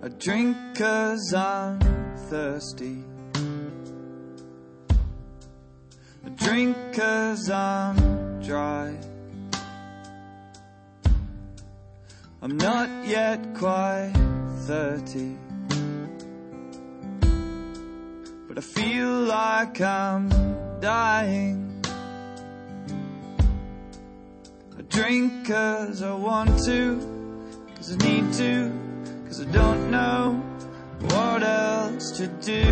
I drink 'cause I'm thirsty. I drink 'cause I'm dry. I'm not yet quite 30, but I feel like I'm dying. I drink 'cause I want to, 'cause I need to, 'cause I don't know what else to do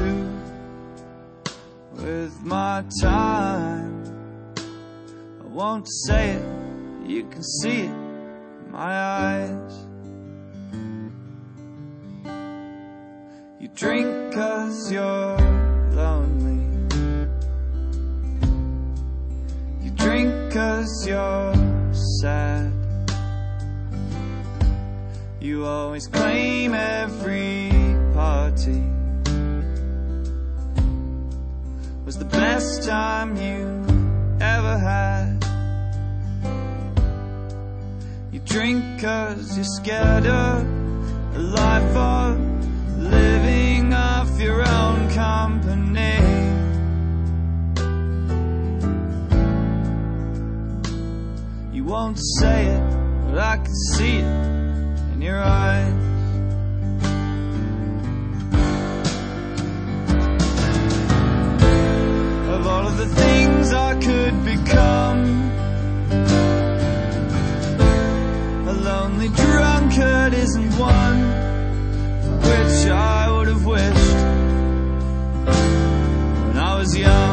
with my time. I won't say it, you can see it in my eyes. You drink 'cause you're lonely. You drink 'cause you're sad. You always claim every party was the best time you ever had. You drink 'cause you're scared of a life of living off your own company. You won't say it, but I can see it in your eyes. Of all of the things I could become, a lonely drunkard isn't one for which I would have wished when I was young.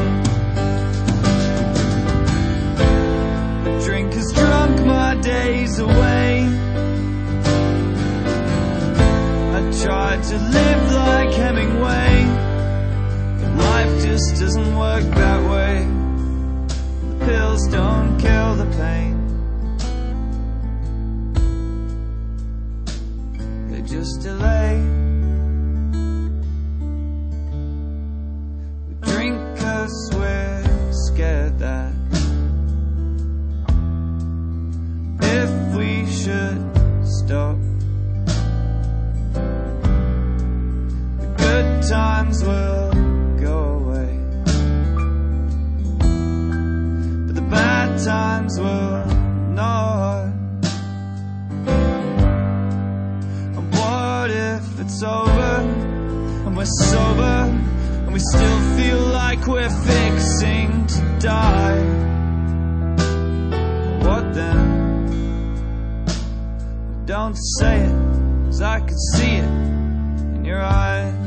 Drink has drunk my days away. I tried to live like Hemingway, but life just doesn't work that way. The pills don't kill the pain, they just delay. We drink 'cause we're scared that if we should stop, the good times will go away, but the bad times will not. And what if it's over and we're sober and we still feel like we're fixing to die? What then? Don't say it, 'cause I can see it in your eyes.